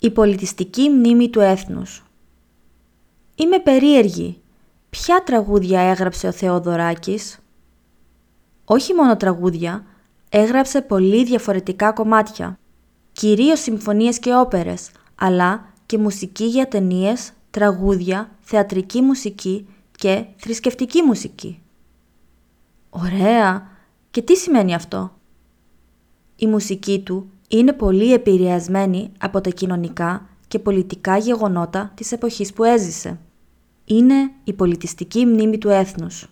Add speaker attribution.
Speaker 1: Η πολιτιστική μνήμη του έθνους. Είμαι περίεργη. Ποια τραγούδια έγραψε ο Θεοδωράκης? Όχι μόνο τραγούδια, έγραψε πολύ διαφορετικά κομμάτια. Κυρίως συμφωνίες και όπερες, αλλά και μουσική για ταινίες, τραγούδια, θεατρική μουσική και θρησκευτική μουσική. Ωραία! Και τι σημαίνει αυτό? Η μουσική του είναι πολύ επηρεασμένη από τα κοινωνικά και πολιτικά γεγονότα της εποχής που έζησε. Είναι η πολιτιστική μνήμη του έθνους.